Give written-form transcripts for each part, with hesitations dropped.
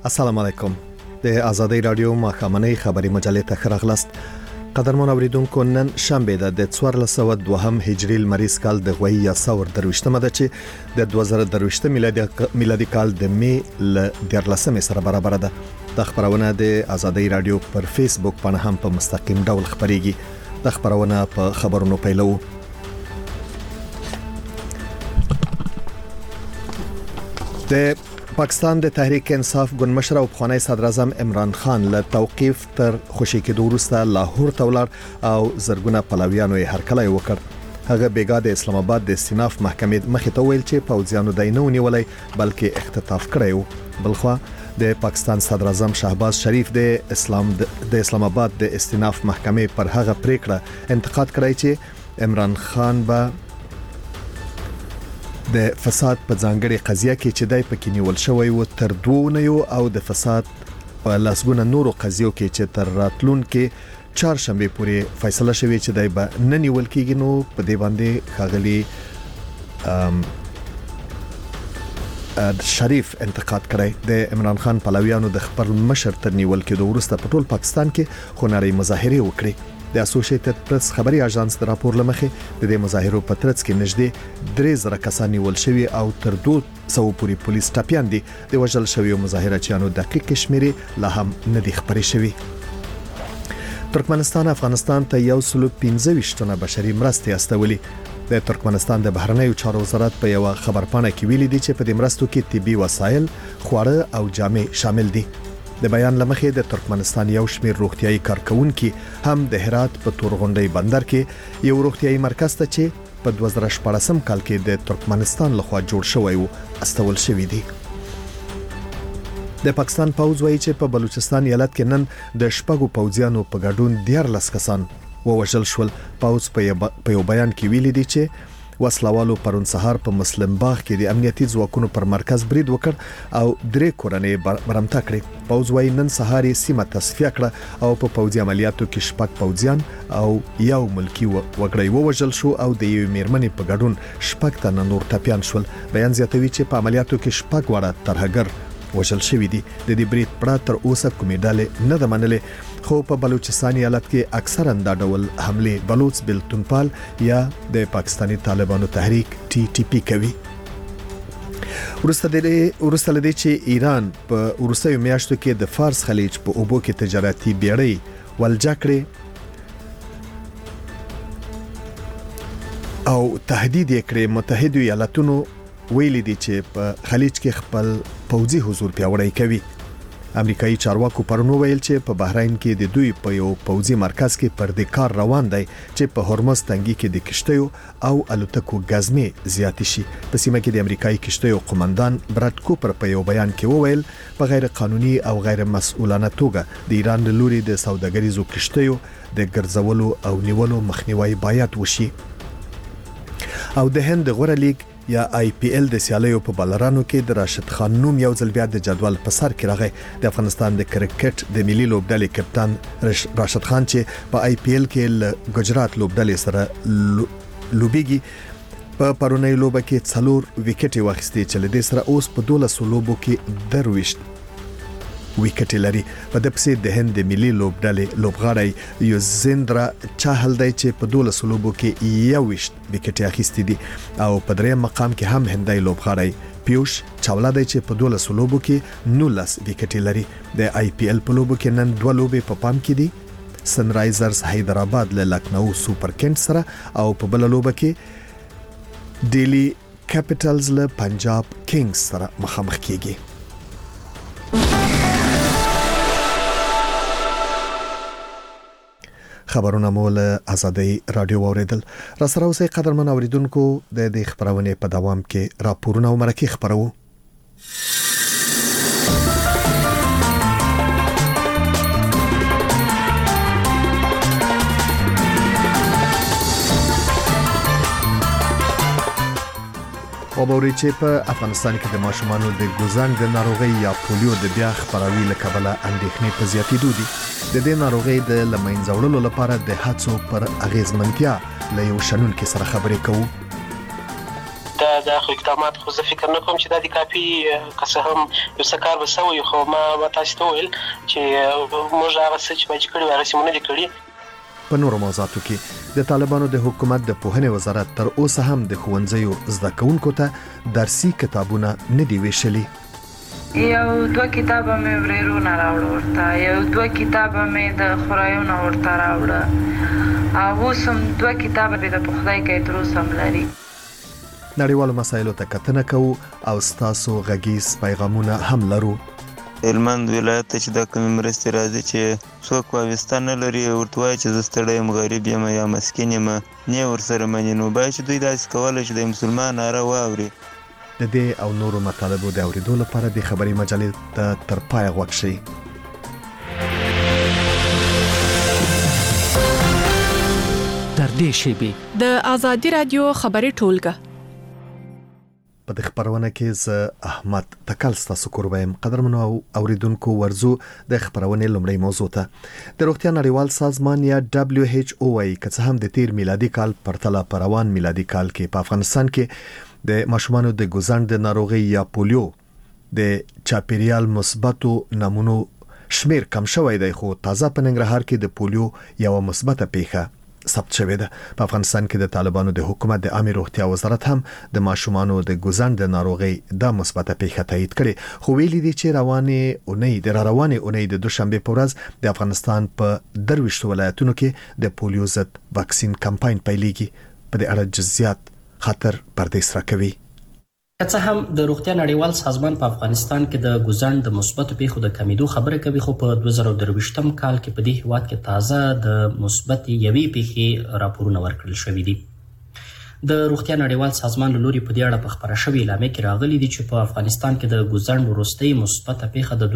السلام علیکم. د آزادۍ رادیو ماښامنۍ خبری مجلې ته راغلاست. قدرمن اوریدونکو، نن شنبه ده د 1402 هجری لمریز کال د غوي یا ثور درويشتمه ده چې د 2023 میلادي کال د می ل 13 سره برابر ده. د خبرونه د آزادۍ رادیو پر فیسبوک باندې هم په مستقیم ډول خبريږي. د خبرونه په خبرونو پیلو. د پاکستان د تحریک انصاف ګوند مشر او پخوانی صدر اعظم عمران خان له توقيف تر خوشي کېدو وروسته لاهور ته ولاړ او زرګونه پلویانو یې هرکلی وکړ. هغه بیګا د اسلام آباد د استیناف محکمې مخې ته ویل چې پوځیانو دینه ونیولای بلکې اختطاف کړی و. بلخوا د پاکستان صدر اعظم شهباز شریف د اسلام آباد د استیناف محکمې پر هغه پریکړه انتقاد کړی چې عمران خان به د فساد په ځانګړي قضیه کې چې دای پکې نیول شوی و تر 2 نیو او د فساد په لاسګونه نورو قضیو کې چې تر راتلون کې چهارشنبه پورې فیصله شوی چې دای به نه نیول کېږي. نو په دې باندې خاغلی شریف انتقاد کړی. د عمران خان پلویانو د خپل مشر تر نیول کېدو وروسته په ټول پاکستان کې خونړۍ مظاهره وکړي. د اسوسییټډ پریس خبري اژانس د راپور لمخې د دې مظاهرو په ترڅ کې نږدې 3000 کسان نیول شوي او تر 200 پورې پولیس ټاپیان دي. د وژل شویو مظاهرچیانو دقیق شمیرې لا هم نه دي خبرې شوي. ترکمنستان افغانستان ته 115 بشري مرستې استولې. د ترکمنستان د بهرنیو چارو وزارت په یو خبرپاڼه کې ویلي دي چې په دې مرستو کې طبي وسایل، خواړه او جامې شامل دي. د بیان لمخې د ترکمنستان یو شمېر روغتيایي کارکونکي هم د هرات په تورغونډۍ بندر کې یو روغتيایي مرکز ته چې په 2014 کال کې د ترکمنستان لخوا جوړ شوی و استول شوی دی. د پاکستان پوځ وایي چې په بلوچستان ایالت کې نن د شپږو پوځیانو په ګډون 14 کسان ووژل شول. پوځ په یو بیان کې ویلي دی چې وسلوالو پرون سهار په مسلم باغ کې د امنیتي ځواکونو پر مرکز برید وکړ او 3 کورنۍ برمته کړې. پوځ وايي نن سهار یې سیمه تصفیه کړه او په پوځي عملیاتو کې 6 پوځیان او یو ملکی وګړی ووژل شو او د یو میرمنې په ګډون 6 تنه نور ټپیان شول. بیان زیاتوي چې په عملیاتو کې 6 وړه ترهګر وژل شوی دي. د دې برید پړه تر اوسه کومې ډلې نه ده منلې، خو په بلوچستان ایالت کې اکثرا دا ډول حمله بلوچ بلتونپال یا د پاکستانی طالبانو تحریک TTP کوي. ورسته لدې چې ایران په ورسته میاشتو کې د فارس خلیج په اوبو کې تجارتي بیړۍ ولجا کړې او تهدید یې کړې. متحده ایالاتونو ویلي دي چې په خلیج کې خپل پوځي حضور پیاوړی کوي. امریکایي چارواکو پرونو ویل چې په بحرین کې د دوی په یو پوځي مرکز کې پر د کار روان دی چې په هرمز تنګي کې د کشتیو او الوتکو غزمې زیات شي. په سیمه کې د امریکایي کشتیو قومندان براد کوپر په یو بیان کې وویل په غیر قانوني او غیر مسؤلانه توګه د ایران له لوري د سوداګریزو کشتیو د ګرځولو او نیولو مخنیوي باید وشي. او د هند غوړه لیګ یا IPL د سیالیو په بالرانو کې د راشد خان نوم یو ځل بیا د جدول په سر کې راغی. د افغانستان د کرکټ د ملي لوبډلې کپتان راشد خان چې په IPL کې له ګجرات لوبډلې سره لوبيږي په پرونی لوبه کې 4 وکټې واخیستې چې له دې سره اوس په 12 لوبو کې 23 وکټ لري. په د پسې د هند ملي لوبډلې لوبغاړی یوزندرا چاهل دی چې په 12 لوبو کې 21 وکټ اخیستې دي او په دریم مقام کې هم هندای لوبغاړی پیوش چاولا دی چې په 12 لوبو کې 19 وکټ لري. د IPL په لوبو کې نن 2 لوبې په پام کې دي. سنرایزرز حیدرآباد له لکنو سوپر کنګز سره او په بل لوبه کې ډیلی کیپټلز له پنجاب کینګز سره مخامخ کیږي. خبرونه مول آزادۍ رادیو اوریدل. را سره اوسې قدرمن اوریدونکو د دې خبرونه په دوام کې راپورونه او مرکه خبرو. خبرې چې په افغانستان کې د ماشومانو د ګوزنګ د ناروغي یا پولیو د بیا خبروي لکبله اندېښنې په زیاتېدو دي. د دې ناروغي د لمنځوړلو لپاره د هڅو پر اغیزمنتیا له یو شنونکو سره خبرې کوو. د دا خو اقدامات خو زه فکر نه کوم چې دا د کافي که څه هم یو څه کار به سوی خو ما تاسو ته وویل چې موږ هغه څه چې باید کړي هغه څه مونږ نه دي کړي. په نورو موضوعاتو کې د طالبانو د حکومت د پوهنې وزارت تر اوسه هم د ښوونځیو زده کوونکو ته درسي کتابونه نه دي ویشلي. یو 2 کتابه مې ورېرونه راوړه ورته، یو 2 کتابه مې د خورایونه ورته راوړه، او اوس هم 2 کتابه مې د خدای کې تر اوسه هم لري. نړیوالو مسایلو ته کتنه کوو او ستاسو غږیز پیغامونه هم لرو. هلمند ولایت ته چې دا کومې مرستې راځي چې څوک واویسته نه لري ورته وایي چې زه ستړی یم، غریب یم یا مسکین یم، نه ورسره مني، نو باید چې دوی داسې کولی چې د مسلمان ناره واوري. د دې او نورو مطالبو د اورېدو لپاره د خبري مجلې ته تر پایه غوږ شئ. تر دې شیبې د آزادي رادیو خبري ټولګه په دې خبرونه کې زه احمد تکل ستاسو کوربایم. قدرمنو اوریدونکو ورزو د خبرونه لومړی موضوع ته د روغتیا نړیوال سازمان یا WHO وايي که څه هم د تیر میلادي کال پرتله پروان میلادي کال کې په افغانستان کې د ماشومانو د ګوزند ناروغي یا پولیو د چاپیریال مثبتو نمونو شمیر کم شوی دی، خو تازه په ننګرهار کې د پولیو یو مثبته پیښه ثبت شوې ده. په افغانستان کې د طالبانو د حکومت د عامه روغتیا وزارت هم د ماشومانو د ګوزند ناروغي د مثبته پیښه تایید کړي، خو ویلي دي چې روانه اونۍ د دوشنبه په ورځ د افغانستان په 23 ولایتونو کې د پولیو ضد واکسین کمپاین پیلېږي. په دې اړه جزئیات خطر پردیس راکوي. که څه هم د روغتیا نړیوال سازمان په افغانستان کې د ګوزند د مثبتو پیښو د کمیدو خبره کوي، خو په 2023 کال کې په دې هیواد کې تازه د مثبت یوې پیښې راپورونه ورکړل شوي دي. د روغتیا نړیوال سازمان له لوري په دې اړه په خبره شوې اعلامیه کې راغلي دي چې په افغانستان کې د ګوزند وروستۍ مثبته پیښه د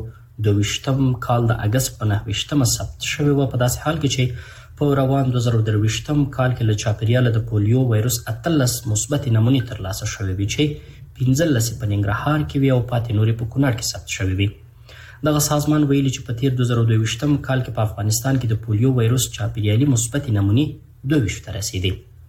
2022 کال د اگست په 9 ثبت شوې و، په داسې حال کې چې په روان 2023 کال کې له چاپیریاله د پولیو وایروس 18 مثبت نمونې ترلاسه شوې وي چې 15 په ننګرهار کې وي او پاتې نورې په کونړ کې ثبت شوې وي. دغه سازمان ویلي چې په تیر 2022 کال کې په افغانستان کې د پولیو وایروس چاپیریالي مثبت نمونې 22 ته رسیدي.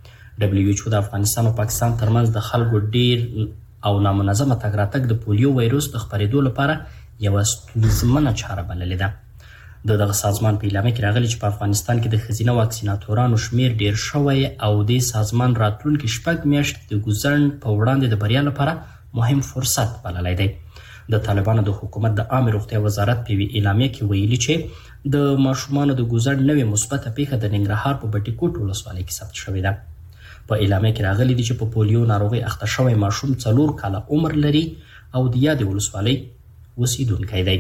WHO د افغانستان او پاکستان ترمنځ د خلکو ډیر او نامنظمه تګ راتګ د پولیو وایروس د خپرېدو لپاره یوه ستونزمنه چاره بللې ده. دغه سازمان په اعلامیه کې راغلی چې په افغانستان کې د ښځینه واکسیناتورانو شمیر ډیر شوی او د سازمان راتلونکي 6 میاشتې د ګوزند په وړاندې د بریا لپاره مهم فرصت بللی دی. د طالبانو د حکومت د عامه روغتیا وزارت په اعلامیه کې ویلي چې د ماشومانو د ګوزند نوې مثبته پیښه د ننګرهار په بټي کوټ ولسوالۍ کې ثبت شوې ده. په اعلامیه کې راغلی دی چې په پولیو ناروغي اخته شوی ماشوم 4 کاله عمر لري او د یادې ولسوالۍ اوسیدونکی دی.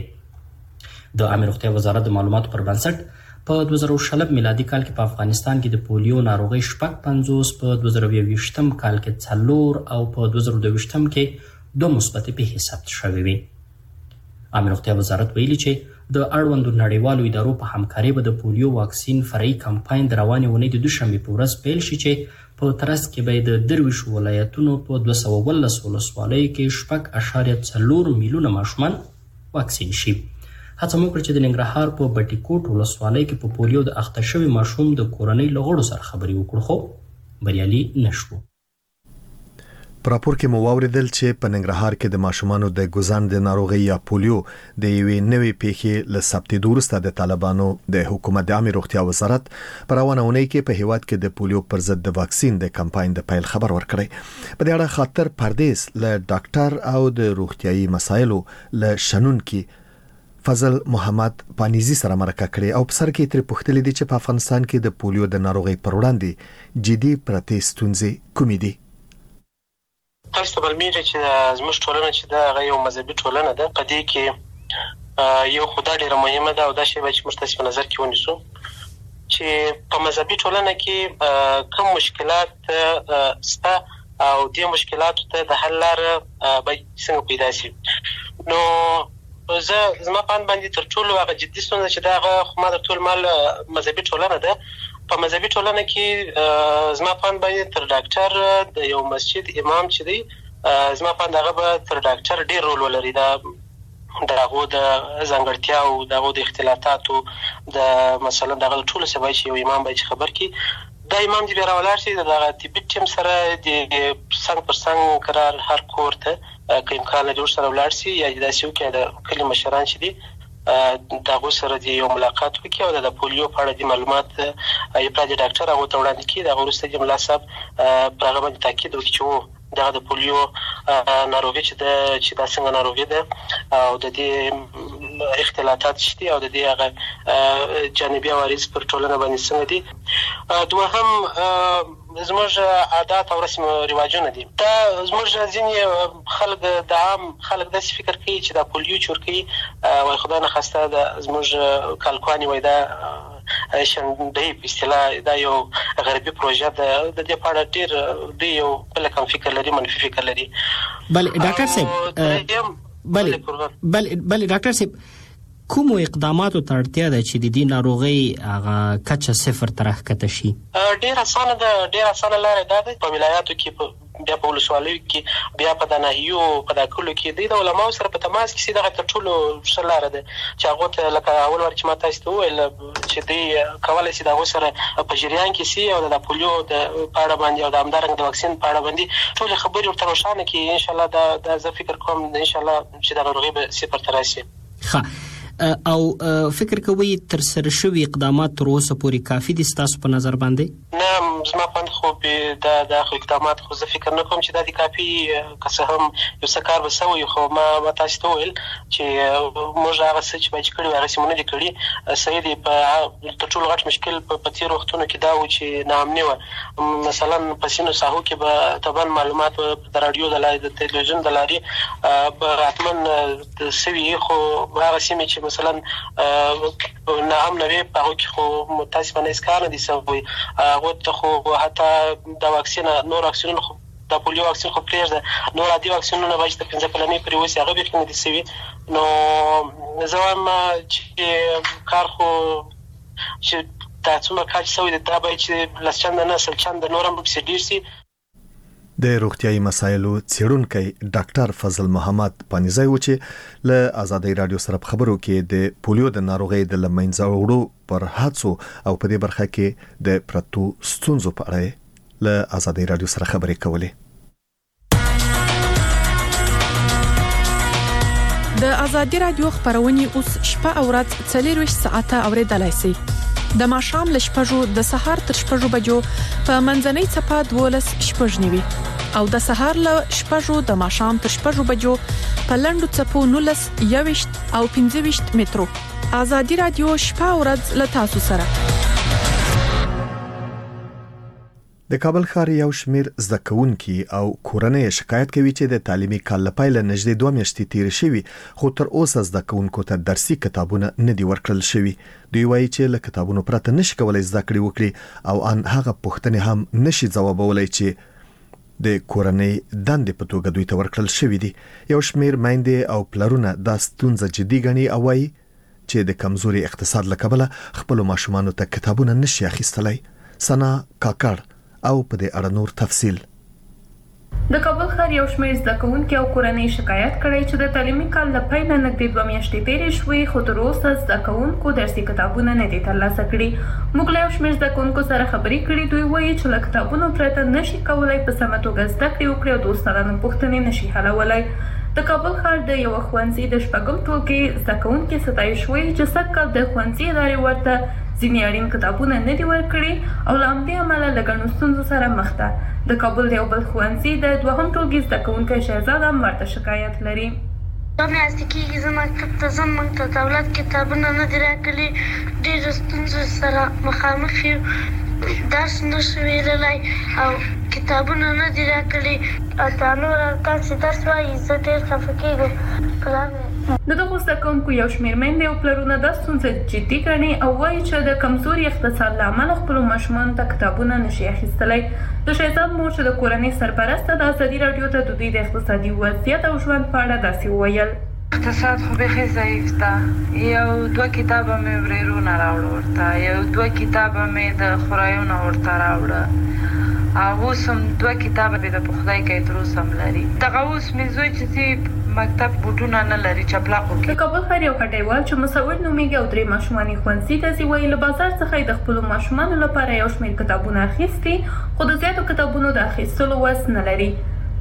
د عامه روغتیا وزارت د معلوماتو پر بنسټ په 2020 میلادي کال کې په افغانستان کې د پولیو ناروغي 55 په 2020 کال کې 4 او په 2022 کې 2 مثبت پیښې ثبت شوې وي. عامه روغتیا وزارت ویلي چې د اړوندو نړیوالو ادارو په همکارۍ به د پولیو واکسین فرعي کمپاین د روانې اونۍ د دوشنبې په ورځ پیل شي چې په ترڅ کې به د 23 ولایتونو په 219 ولسوالیو کې 6.4 میلیونه ماشومان واکسین شي. هڅه مو کړې چې د ننګرهار په بټي کوټ ولسوالۍ کې په پولیو د اخته شوي ماشوم د کورنۍ له غړو سره خبرې وکړو، خو بریالي نشو. په راپور کې مو واوریدل چې په ننګرهار کې د ماشومانو د ګوزند ناروغي یا پولیو د یوې نوې پیښې له ثبتېدو وروسته د طالبانو د حکومت د عامه روغتیا وزارت په روانه اونۍ کې په هیواد کې د پولیو پر ضد د واکسین د کمپاین د پیل خبر ورکړی. په دې اړه خاطر پردیس له ډاکټر او د روغتیايي مسایلو له شنونکي فضل محمد پانیزی سره مرکه کړې او په سر کې تر پوښتلې دي چې په افغانستان کې د پولیو د ناروغي پر وړاندې جدي پرتې ستونزې کومې دي. تاسو ته معلومیږي چې زموږ ټولنه چې دا یو مذهبي ټولنه ده، په دې کې یو خدای ډیره مهمه ده او دا شی چې موږ تاسو په نظر کې ونیسو چې په مذهبي ټولنه کې کوم مشکلات سته او دې مشکلاتو ته د حل لاره باید څنګه پیدا شي. نو زما په باندې تر ټولو هغه جدي ستونزه چې دا خو ما د ټول مال مذهبي ټولنه ده. په مذهبي ټولنه کې زما په باندې تر ډاکټر د یو مسجد امام چې دی زما په هغه به تر ډاکټر ډیر رول ولري. دغه د ځانګړتیا او دغه د اختلافاتو د مثلا دغه ټول سبا چې یو امام به خبر کی دا امام دې راولار شي دغه طبي ټیم سره د څنګ پر څنګ قرار هر کور ته که امکان لري ورسره ولاړ شي یا داسې وکړي د کلي مشران چې دي د هغوی سره د یو ملاقات وکړي او د پولیو په اړه د معلومات یې د ډاکټر هغو ته وړاندې کړي. د هغه وروسته د ملا صاحب پر هغه باندې تاکید وکړي چې دغه د پولیو ناروغي چې دا څنګه ناروغي ده او د دې اختلاطات شته او د دې هغه جانبي عوارض پر ټولنه باندې څنګه دي. دوهم زموږ عادات او رسم رواجونه دي. دا زموږ ځینې خلک د عام خلک داسې فکر کوي چې دا پولیو چورکي وای خدای نه خواسته د زموږ کالکواني وای دا شندهی په اصطلاح دا یو غربي پروژه ده. د دې په اړه ډېر یو بل کوم فکر لري، منفي فکر لري. بله ډاکټر صاحب بله ډاکټر صاحب کوم اقداماتو ته اړتیا ده چې د دې ناروغۍ هغه کچه صفر ته راښکته شي؟ ډېر اسانه لاره دا ده. په ولایاتو کې بیا په ولسوالیو کې بیا په د ناحیو په د کلو کې د علماو سره په تماس کې سي دغه تر ټولو ښه لاره ده چې هغو ته لکه اول وار چې ما تاسو ته وویل چې دوی کولی شي د هغو سره په جریان کې سي او د پولیو د په اړه باندې او د همدارنګه د واکسین په اړه باندې ټولې خبرې ورته روښانه کړي. انشاءالله دا زه فکر کوم انشاءالله چې د ناروغۍ به صفر ته راشي. او فکر کوي تر سره شوي اقدامات تر اوسه پورې کافي دي ستاسو په نظر باندې؟ نه زما په خو دا اقدامات خو زه فکر نه کوم چې دا د کافي که څه هم یو څه کار به سوی خو ما تاسو ته وویل چې موږ هغه څه چې باید کړي هغه څه مو نه دي کړي. صحیح دی. تر ټولو غټ مشکل په تېرو وختونو کې دا و چې ناامني وه. مثلا په سینو ساحو کې به طبعا معلومات د راډیو د لارې د تلویزیون د لارې به حتما سوي خو هغه سیمې چې مثلا ناامنه وي په هغو کې خو متاسفانه هېڅ کار نه دي سوی. هغو ته خو حتی د واکسین نور واکسینونه خو د پولیو واکسین خو پرېږده نور عادي واکسینونه باید د 15 کلنۍ پورې وسي هغه بیخي نه دي سوي. نو زه وایم چې کار خو چې دا څومره کار چې سوی دی دا باید چې لس چنده نه سل چنده نور هم پسې ډېر سي. د روغتیايي مسایلو څېړونکی ډاکټر فضل محمد پانیزی و چې له آزادۍ رادیو سره په خبرو کې د پولیو د ناروغۍ د لمنځه وړو پر هڅو او په دې برخه کې د پرتو ستونزو په اړه له آزادۍ رادیو سره خبرې کولې. د آزادۍ رادیو خبرونه اوس شپه او ورځ 24 ساعته اوریدلای شئ. د ماښام له 6 د سهار تر 6 بجو په منځنۍ څپه 12 شپږ نیوي او د سهار له 6 د ماښام تر 6 بجو په لنډو څپو 19 21 او 25 مترو. آزادۍ رادیو شپه او ورځ له تاسو سره. د کابل ښار یو شمیر زده کوونکي او کورنۍ شکایت کوي چې د تعلیمي کال لپاره نږدې 2 میاشتې تیر شوي خو تر اوسه زده کوونکو ته درسي کتابونه نه دي ورکړل شوي. دوی وایي چې له کتابونو پرته نشي کولای زده کړې وکړي او ان هغه پوښتنې هم نشي ځوابولای چې د کورنۍ دندې په توګه دوی ته ورکړل شوي دي. یو شمیر میندې او پلرونه دا ستونزه جدي ګڼي او وایي چې د کمزوري اقتصاد له کبله خپل ماشومانو ته کتابونه نشي اخیستلای. سنا کاکړ او په دې اړه نور تفصیل. د کابل ښار یو شمېر زده کوونکي او کورنۍ شکایت کړی چې د تعلیمي کال له پیل نه نږدې 2 میاشتې تېرې شوې خو تر اوسه زده کوونکو درسي کتابونه نه دي ترلاسه کړي. موږ له یو شمېر زده کوونکو سره خبرې کړې. دوی وایي چې له کتابونو پرته نشي کولای په سمه توګه زده کړې وکړي او د استادانو پوښتنې نشي حلولی. د کابل ښار د یوه ښوونځي د 6م ټولګي زده کوونکي ستایش وایي چې سږکال د ښوونځي ادارې ورته ځینې اړین کتابونه نه دي ورکړي او له همدې امله له ګڼو ستونزو سره مخ ده. د کابل د یو بل ښوونځي د 2م ټولګي زده کوونکی شهزاد هم ورته شکایت لري. 2 میاشتې کېږي زه مکتب ته ځم، موږ ته دولت کتابونه نه دي راکړي، ډېرو ستونزو سره مخامخ یو، درس نشو ویللی او کتابونه نه دي راکړي او دا نور ارکان چې درس وایي زه ډېر خفه کېږم. د دغو زده کوونکو یو شمېر میندې او پلرونه دا ستونزه جدي ګڼي او وایي چې د کمزوري اقتصاد له امله خپلو ماشومانو ته کتابونه نشي اخیستلی. د شهزاد مور چې د کورنۍ سرپرسته د آزادي راډیو ته د دوی د اقتصادي وضعیت او ژوند په اړه داسې وویل. اقتصاد خو بیخي ضعیف ده. یو 2 کتابه مې ورېرونه راوړه ورته، یو 2 کتابه مې د خورایونه ورته راوړه او اوس هم 2 کتابه مې د پخلی کوي تر اوسه هم لري. دغه اوس مې زوی چې مکتب بوټونه نه لري چپلاقو کې. د کابل ښار یو هټیوال چې مصور نومیږي او 3 ماشومان یې ښوونځي ته ځي وایي له بازار څخه یې د خپلو ماشومانو لپاره یو شمېر کتابونه اخیستي خو د زیاتو کتابونو د اخیستلو وس نه لري.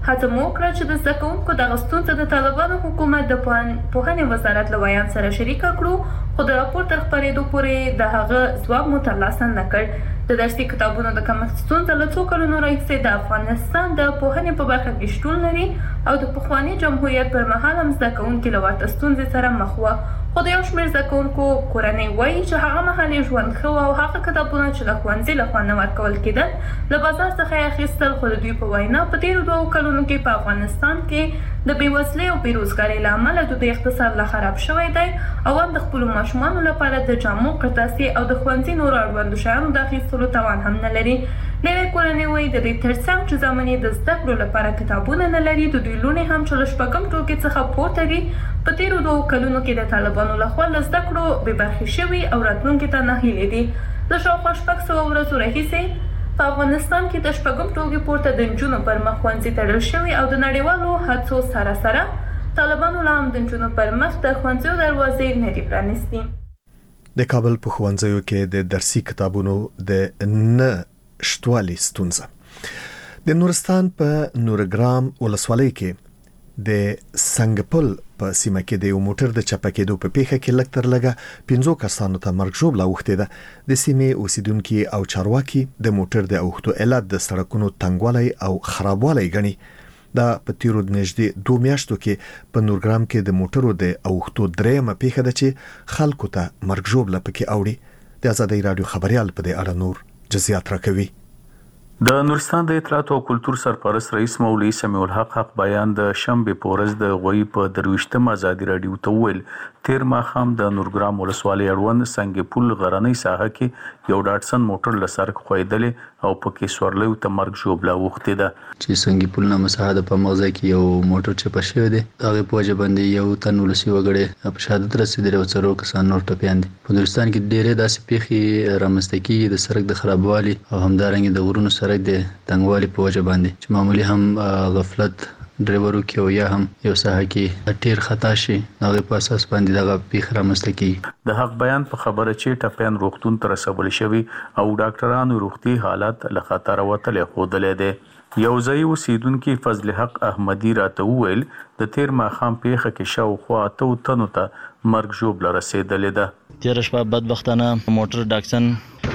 هڅه مو وکړه چې د زده کوونکو دغه ستونزه د طالبانو حکومت د پوهنې وزارت له ویان سره شریکه کړو، خو د راپور تر خپرېدو پورې د هغه ځواب مو ترلاسه نه کړ. د درسي کتابونو د کمښت ستونزه له څو کلونو راهیسې د افغانستان د پوهنې په برخه کې شتون لري او د پخواني جمهوریت پر مهال هم زده کوونکي له ورته ستونزې سره مخ وو. خو د یو شمېر زده کوونکو کورنۍ وایي چې هغه مهال یې ژوند ښه و او هغه کتابونه چې له ښوونځي لخوا نه ورکول کېدل له بازار څخه یې اخیستل. خو د دوی په وینا په تېرو 2 کلونو کې په افغانستان کې د بېوزلۍ او بېروزګارۍ له امله د دوی اقتصاد لا خراب شوی دی او هم د خپلو ماشومانو لپاره د جامو، قرطاسې او د ښوونځي نورو اړوندو شیانو د اخیستلو توان هم نه لري. نوې کورنۍ وایي د دې ترڅنګ چې زامن یې د زده کړو لپاره کتابونه نه لري، د دوی لوڼې هم چې له 6م ټولګي څخه پورته دي په تېرو 2 کلونو کې د طالبانو لخوا له زده کړو بې برخې شوي او راتلونکي ته ناهیلې دي. د شاوخوا 600 ورځو راهیسې په افغانستان کې د 6م ټولګي پورته د نجونو پر مخ ښوونځي تړل شوي او د نړیوالو هڅو سره سره طالبانو لا هم د نجونو پر مخ د ښوونځیو دروازې نه دي پرانیستي. د کابل په ښوونځیو کې د درسي کتابونو د نه شتوالي ستونزه. د نورستان په نورګرام ولسوالۍ کې د سنگپل په سیمه کې د یو موټر د چپه کېدو په پیښه کې لږ تر لږه 5 کسانو ته مرګ ژوبله اوښتې ده. د سیمې اوسیدونکي او چارواکي د موټر د اوښتو علت د سړکونو تنګوالی او خرابوالی ګڼي. دا په تیرو نږدې 2 میاشتو کې په نورګرام کې د موټرو د اوښتو درېمه پیښه ده چې خلکو ته مرګ ژوبله پکې اوړي. د آزادۍ راډیو خبريال په دې اړه نور جزئیات راکوي. د نورستان د اطلاعات او کلتور سرپرست رئیس مولوي سمیع الحق بیان د شنبه په ورځ د غوي په 23م آزادۍ راډیو ته ویل تیر ماښام د نورګرام ولسوالۍ اړوند سنگپل غرنۍ ساحه کې یو ډاټسن موټر له سړک خویدلې او پکې سورلیو ته مرګ ژوبله اوښتې ده. چې سنگپل نه مساحه د په مغزه کې یو موټر چپه شوی دی، هغه په وجه باندې یو تن ولسی وګړي په شهادت رسیدلی او 4 کسان نور ټپیان دي. په نورستان کې ډېرې داسې پیښې رامنځته کیږي د سړک د خرابوالي او همدارنګه د غرونو سړک د تنګوالي په وجه باندې چې معمولی هم غفلت ډرایورو کې او یا هم یو ساحه کې ټیر خطا شي، هغه په اساس باندې دغه پیښه رامنځته کیږي. د حق بیان په خبره چې ټپیان روغتون ته رسول شوي او ډاکټرانو روغتي حالت له خطر وتلې ښودلې ده. یو ځای اوسیدونکي فضل حق احمدي راته وویل د تیر ماښام پیښه کې شاوخوا 8 تنو ته مرګ ژوبله رسېدلې ده. تیر شپه بدبختانه موټر ډاکسن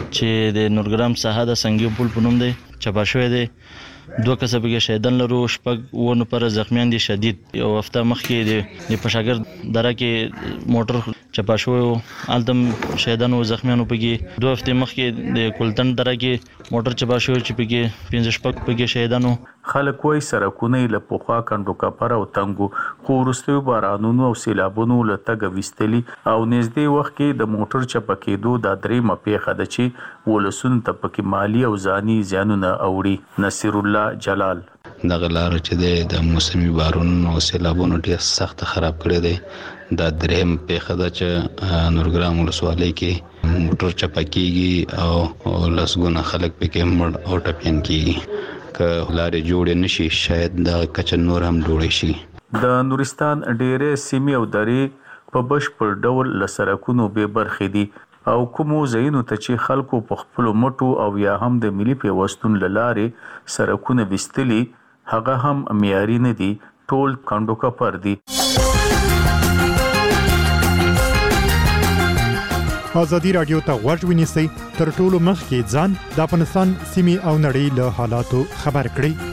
چې د نورګرام ساحه د سنگپل په نوم دی چپه شوی دی. 2 کسه به شهیدان لرو، 6 ونه پر زخمیان دي شدید. یو هفته مخکې د پشاګر دره کې موټر چپه شوی او التم شهیدان او زخمیان پکې 2 هفته مخکې د کولتن دره کې موټر چپه شوی چې پکې 15 پکې شهیدانو. خلک وای سرکونه له پوخا کندو کپر او تنګو خو ورستیو بارانونو او سیلابونو له تګ وستلی او نږدې وخت کې د موټر چپه کېدو د درې مپیخه د چې ولسون ته پکې مالی او ځاني زیانونه اوړي. نصیر الله جلال دغه لار چې د موسمي بارانونو او سیلابونو ډېر سخت خراب کړی دی. دا درېم پیښه ده چې نورګرام ولسوالۍ کې موټر چپه کېږي او لسګونه خلک پکې مړ او ټپیان کېږي. که لارې جوړې نشي شاید د کچه نور هم جوړې شي. د نورستان ډېرې سیمې او درې په بشپړ ډول له سړکونو بې برخې دي او کومو ځایونو ته چې خلکو په خپلو مټو او یا هم د ملي پیوستون له لارې سړکونه ویستلي هغه هم معیاري نه دي، ټول کندو کپر دي. آزادي راډیو ته غوږ ونیسئ، تر ټولو مخکې ځان د افغانستان سیمې او نړۍ له حالاتو خبر کړئ.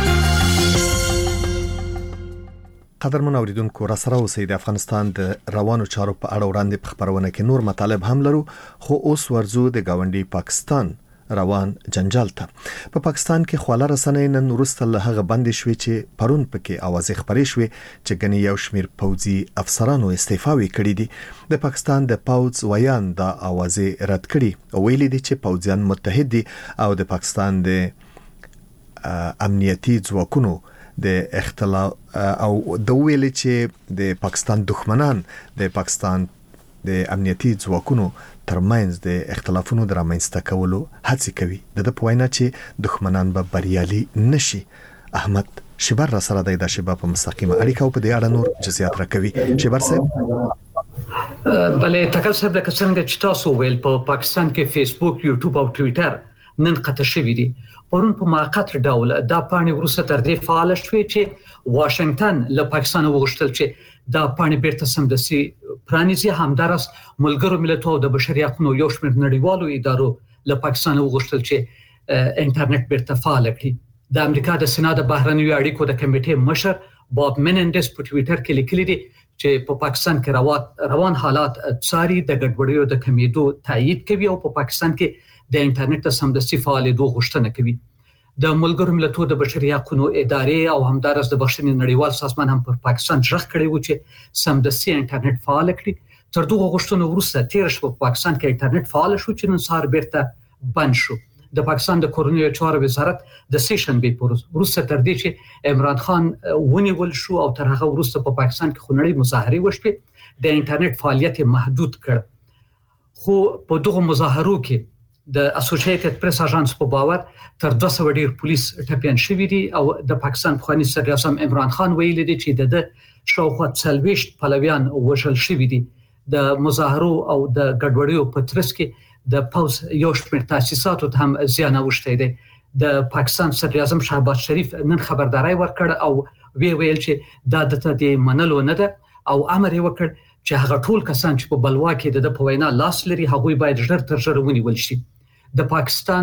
قدرمن اوریدونکو را سره اوسئ. د افغانستان د روانو چارو په اړه وړاندې په خبرونه کې نور مطالب هم لرو، خو اوس ورځو د گاونډي پاکستان روان جنجال ته. په پاکستان کې خواله رسنۍ نن وروسته له هغه بندې شوې چې پرون پکې اوازې خبرې شوې چې ګنې یو شمیر پوځي افسرانو استعفاوي کړې دي. د پاکستان د پوځ ویان دا اوازې رد کړي او ویلي دي چې پوځیان متحد دي او د پاکستان د امنیتي ځواکونو د اختلاف او د ویلي چې د پاکستان دښمنان د پاکستان د امنیتي ځواکونو ترمنځ د اختلافونو د رامنځته کولو هڅه کوي. د پوینا چې دښمنان به بریالي نشي. احمد شبر را سره د شباب په مستقیمه اړیکه او په دې اړه نور جزئیات راکوي. شبر صاحب بله تکل صاحب د څنګه چې تاسو ویل په پاکستان کې فیسبوک، یوټیوب او ټوئیټر نن قطع شوې دي. پرون په موقت ډول دا پاڼې وروسته تر دې فعال شوې چې واشنگټن له پاکستان وغوښتل چې دا پاڼې بیرته سمدستي پرانیزي. همدارس ملګرو ملتونو د بشري حقوقو یو شمېر نړیوالو ادارو له پاکستان وغوښتل چې انټرنیټ بیرته فعال کړي. د امریکا د سنا د بهرنیو اړیکو د کمیټې مشر باب منندس په ټوئیټر کې لیکلي دي چې په پاکستان کې روان حالات څاري، د ګډوډیو د کمیدو تایید کوي او په پاکستان کې د انټرنیټ د سمدستي فعالېدو غوښتنه کوي. د ملګرو ملتونو د بشري حقوقو ادارې او همدارس د بخښنې نړیوال سازمان هم پر پاکستان ژغ کړی و چې سمدستي انټرنیټ فعال کړي. تر دغه غوښتنو وروسته 13 شپه په پاکستان کې انټرنیټ فعال شو چې نن سهار بیرته بند شو. د پاکستان د کورنیو چارو وزارت د سیشنبې وروسته تر دې چې عمران خان ونیول شو او تر هغه وروسته په پاکستان کې خونړۍ مظاهرې وشوې، د انټرنیټ فعالیت محدود کړ. خو په دغه مظاهرو کې د اسوسییټډ پریس اژانس په باور تر 200 ډیر پولیس ټپيان شوي دي او د پاکستان پخوانی صدر اعظم عمران خان ویلي دی چې د شاوخوا 40 پلویان وژل شوي دي. د مظاهرو او د ګډوډیو په ترڅ کې د پوز یو شمېر تاسیساتو ته هم زیان اوښتی دی. د پاکستان صدر اعظم شهباز شریف نن خبرداري ورکړ او ویل چې دا د منلو نه ده او امر یې وکړ چې هغه ټول کسان چې په بلوا کې د پوینا لاس لري هغوی باید ژر تر ژره ونیول شي. د پاکستان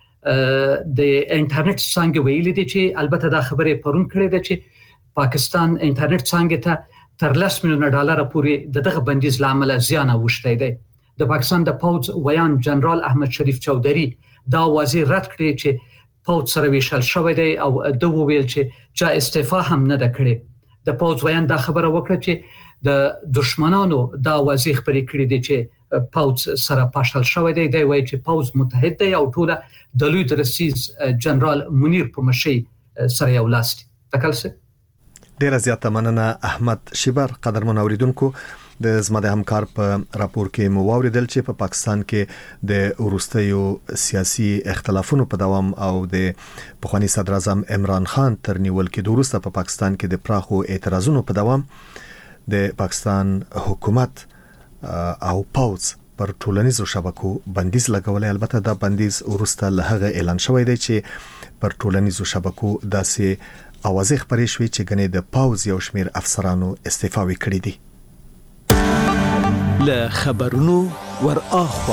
د انټرنیټ څنګه ویلي دي چې البته دا خبره پرون کړې ده چې پاکستان انټرنیټ څنګه ته تر $10 میلیون پورې دغه بندیز لامل زیان اوښتی دی. د پاکستان د پوز ویان جنرال احمد شریف چودھری دا واضح رد کړی چې پوز سره ویشل شوی دی او د ویل چې چا استعفا هم نه کړي. د پوز ویان دا خبره وکړه چې د دشمنانو دا واضح پرې کړی دی چې پوز سره پاشل شوی دی. دی وایي چې پوز متحد دی او ټول د لوی درسیز جنرال منیر په مشي سره یو لاس دي. تکلسه ډیر زیاته مننه احمد شیبر. قدرمن اوریدونکو، د زما د همکار په راپور کې مو واوریدل چې په پاکستان کې د وروستیو سیاسي اختلافونو په دوام او د پخوانی صدر اعظم عمران خان تر نیول کې وروسته په پاکستان کې د پراخو اعتراضونو په دوام د پاکستان حکومت او پوز پر ټولنیزو شبکو بندیز لګولې. البته دا بندیز وروسته له هغه اعلان شوی دی چې پر ټولنیزو شبکو داسې اوازې خبرې شوې چې ګنې د پوز یو شمېر افسرانو استعفا وکړي دي. له خبرونو ور اخوا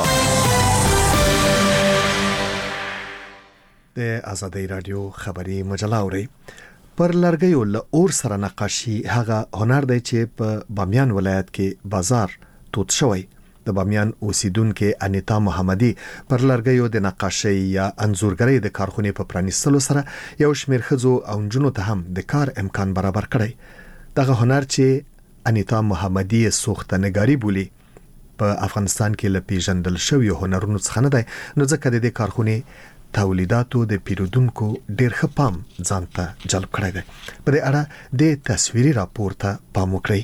د آزادۍ رادیو خبري مجله اوري. پر لرګیو له اور سره نقاشي هغه هنر دی چې په بامیان ولایت کې بازار توت شوی. د بامیان اوسیدونکو انیتا محمدي پر لرګیو د نقاشي یا انځورګرۍ د کارخونې په پرانیستلو سره یو شمېر ښځو او نجونو ته هم د کار امکان برابر کړی. دغه هنر چې انیتا محمدي سوختنګاری بولی په افغانستان کې له پیژندل شوی هنرونو څخه نه دی، نو ځکه د دې کارخونې تولیداتو د پیرودونکو ډیر ښه پام ځانته جلب کړی دی. په دې اړه د تصویري راپور ته پام وکړئ.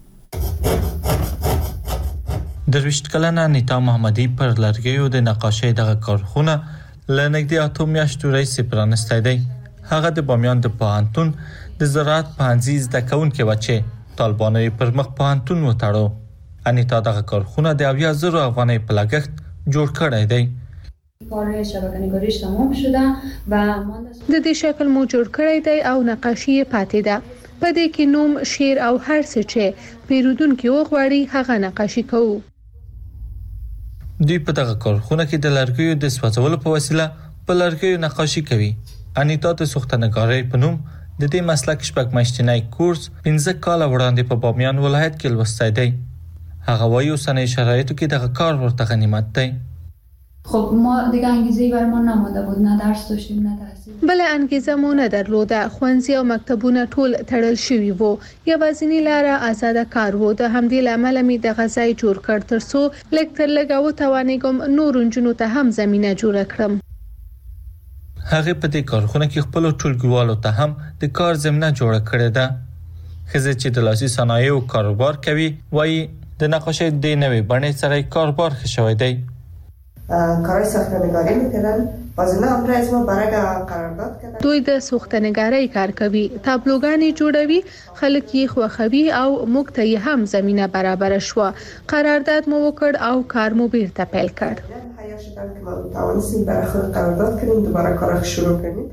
23 کلنه انیتا محمدي پر لرګیو د نقاشۍ دغه کارخونه لنګدي 8 میاشتو راځي پرانستی دی. هغه د بامیان د پوهنتون د زراعت پوهنځي زده کوونکې و چې طالبانو پر مخ پوهنتون وتاړو. انیتا دغه کارخونه د 70,000 افغانۍ په لګښت جوړ کړی دی. کار شبکه‌نگاریش تمام شده و د دې شکل مو جوړ کړی دی او نقاشي پاتې ده. په دې کې نوم، شعر او هر څه چې پیرودونکو وغواړي هغه نقاشي کوو. دوی په دغه کارخونه کې د لرګیو د سوځولو په وسیله په لرګیو نقاشي کوي. انیتا د سوختنګارۍ په نوم د دې مسلک شپږ میاشتنی کورس 15 کال وړاندې په بامیان ولایت کې لوستی دی. هغه وایي اوسنۍ شرایطو کې دغه کار ورته غنیمت دی. خب ما دیگه انگیزه‌ای بر ما نمونده بود، نه درس داشتیم نه تحصیل. بل انگیزه مو نه درلوده. ښوونځي او مکتبونه ټول تړل شوي وو. یوازینی لاره آزاد کار وو. د همدې لامل می د غځای جوړ کړ ترڅو لږ تر لږه وتوانېږم نور نجونو ته هم زمينه جوړ کړم. هغه په دې کارخونه کې خپل ټولګیوالو ته هم د کار زمينه جوړ کړې ده. خزه چې د لاسي صنایعو کاروبار کوي وایي د نقاشۍ د نوې بڼې سره کاروبار ښه شوی دی. کارهای ساختمانگاری میکنن باز اینا امر از ما برای قرارداد کردن. دوی د ساختمانگاری کار کوي، تابلوګانې جوړوي، خلک یې خوښوي او موږ ته یې هم زمينه برابر شو. قرارداد مو وکړ او کار مو بیرته پیل کړ. حیا شدن که ما توانستیم برای خود قرارداد کنیم، دوباره کار شروع کنیم.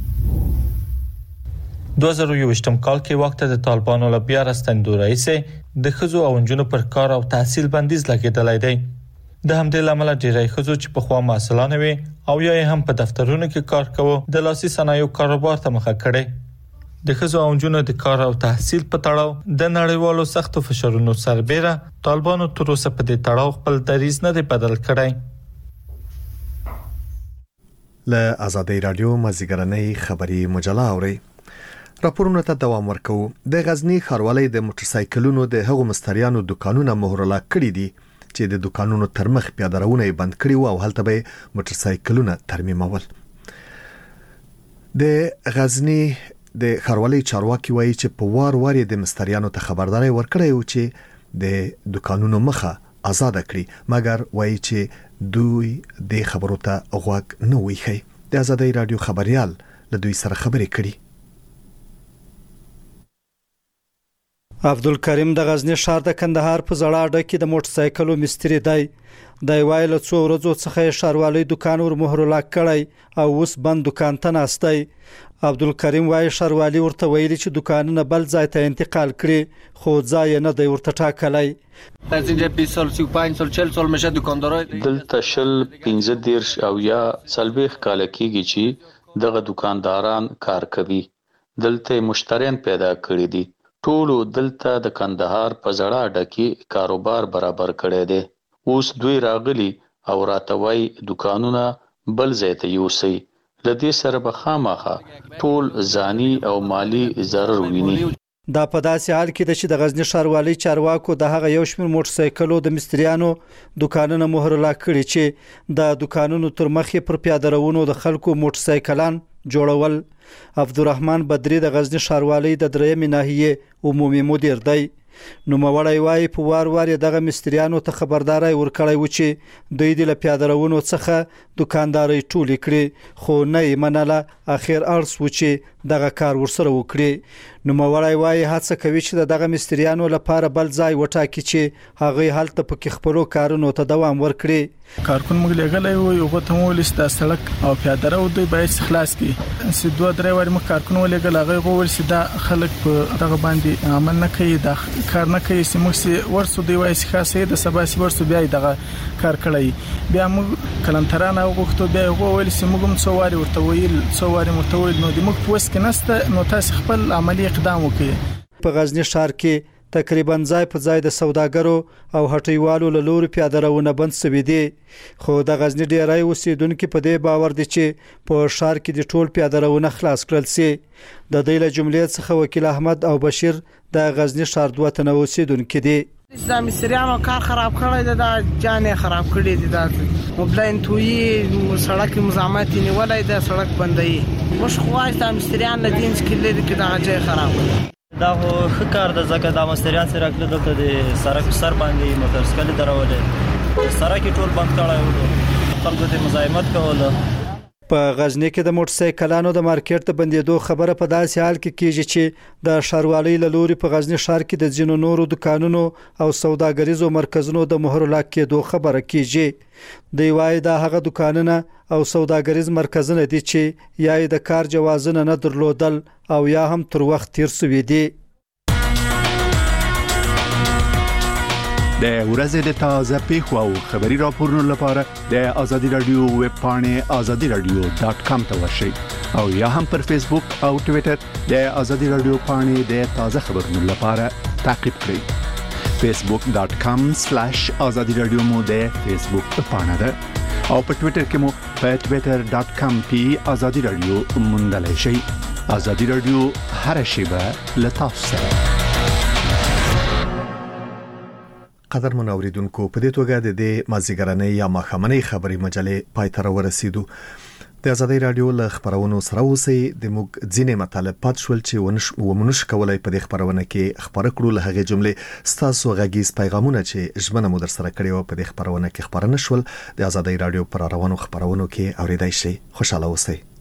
2021م کال کې وخت د طالبانو له بیا راستنېدو راځي د ښځو او نجونو پر کار او تحصیل بندیز لګیدلای دی. د همدې لامل ډیری ښځو چې په خوا مسلانه وي او یا هم په دفترونو کې کار کوي د لاسي صنایعو کاروبار ته مخه کړي. د ښځو او نجونو د کار او تحصیل په تړاو د نړیوالو سختو فشارونو سربېره طالبانو تر اوسه په دې تړاو خپل دریځ نه دی بدل کړی. له آزادۍ رادیو مازیګرنۍ خبري مجله اوري. راپورونه ته دوام ورکو. د غزنی ښاروالۍ د موټرسایکلونو د هغو مستریانو دکانونه مهرلا کړي دي چې د دکانونو ترمخ پیاده‌روونه بند کړي او هلته به موټرسایکلونه ترمیمول. د غزنی د ښاروالۍ چارواکي وایي چې په وار د مستریانو ته خبرداري ورکړی و چې د دکانونو مخه آزاد کړي، مګر وایي چې دوی د خبرو ته غوږ نه وایي. د آزادۍ رادیو خبريال له دوی سره خبرې کړي. عبدالکریم د غزنی ښار د کندهار په زړه اډه کې د موټرسایکلو مستری دی. د وایل څو ورځو څخه ښاروالۍ دکان ور مهرلا کړی او اوس بند دکان ته ناشتي. عبدالکریم وايي ښاروالۍ ورته ویلي چې دکانونه بل ځای ته انتقال کړي، خو ځای نه دی ورته ټاکلی. دلته شل 15 او یا 40 کال کېږي چې دغه دکانداران کار کوي. دلته مشتریان پیدا کړی دي. ټولو دلته د کندهار په زړه اډه کې کاروبار برابر کړی دی. اوس دوی راغلي او راتوي دکانونه بل ځای ته یوسي. لدې سره به خامخا ټول ځاني او مالی ضرر ویني. دا په داسې حال کې چې د غزنی ښاروالۍ چارواکو د هغه یو شمېر موټرسایکلو د مستریانو دکانونه مهرلا کړي چې د دکانونو تر مخې پر پیاده‌روونو د خلکو موټرسایکلان جوړول. عبدالرحمن بدری د غزنی ښاروالۍ د درېمې ناحیې عمومي مدیر دی. نو موړی وايي په وار دغه مستریانو ته خبرداري ورکړی و چې دوی د پیاده‌روونو څخه دکانداري ټولې کړي، خو نه یې منله. اخر ارس و چې دغه کار ورسره وکړي. نو موړی وايي هڅه کوي چې دغه مستریانو لپاره بل ځای وټاکي چې هغه هلته په خپلو کارونو ته دوام ورکړي. کارکون موږ لګلای وو یو غته مو لیست سړک او پیاده رو دوی باید خلاص کی سي 2-3 واری مو کارکون ولګل هغه غوړ سي دا خلک په دغه باندې عمل نه کوي، دا کار نه کوي. سي موږ سي ورسو دی وای سي خاصه د سبا سي ورسو بیا دغه کار کړی. بیا موږ کلنترانه وغوښتو بیا غوړ سي موږ هم څواري ورته ویل نو د موږ پوس کې نسته نو تاسو خپل عملی اقدام وکړئ. په غزنی ښار کې تقریبا ځای په ځای د سوداګرو او هټیوالو له لوري پیاده‌روونه بند شوي دي، خو د غزنی ډیری اوسیدونکو په دې باور دي چې په ښار کې د ټول پیاده‌روونه خلاص کړل شي. د دې له جملې څخه وکیل احمد او بشیر د غزنی ښار دوه تنه اوسیدونکو دي. اسلامي سریانو کار خراب کړی دی، دا جانې خراب کړی دی، دا مبلین توي سړک مزاحمت نیولای دی، سړک بندي مش خوای اسلامي سریان نه دین کې لري کې دا ځای خراب کړی. دا خو خکار د زکه د مستریان سره کړل دلته د سړک سر باندې موټرسایکل درولې سړک ټول بند کړای و، خلکو ته مزاحمت کوله. په غزنی کې د موټرسایکلانو د مارکیټ ته بندیدو خبره په داسې حال کې کیږي چې د ښاروالۍ له لوري په غزنی ښار کې د ځینو نورو دکانونو او سوداګریزو مرکزونو د مهرلا کېدو خبره کیږي. دی وايي دا هغه دکانونه او سوداګریز مرکزونه دي چې یا د کار جوازونه نه درلودل او یا هم تر وخت تیر شوي دي. د ورځې د تازه پیښو او خبري راپورونو لپاره د آزادي رادیو ویب پاڼې azadiradio.com ته ورشئ او یا هم پر فیسبوک او ټوئیټر د آزادي رادیو پاڼې د تازه خبرونو لپاره تعقیب کړئ. facebook.com/azadiradio مو د فیسبوک پاڼه ده او په ټوئیټر کې مو په twitter.com/azadiradio موندلای شئ. آزادي رادیو هر شیبه له تاسو سره. قدرمن اوریدونکو په دې توګه د مازیګرنۍ یا ماښامنۍ خبري مجلې پای ته ورسېدو. د ازادي رادیو له خبرونو سره اوسئ د موږ ځینې مطالب پات شول چې ونش کولای په دې خبرونه کې خبره کړو له هغه جملې ستاسو غږیز پیغامونه چې ژمنه مو در سره کړې و په دې خبرونه کې خبرنه شول د ازادي رادیو پر روانو خبرونو کې اوریدای شئ. خوشاله اوسئ.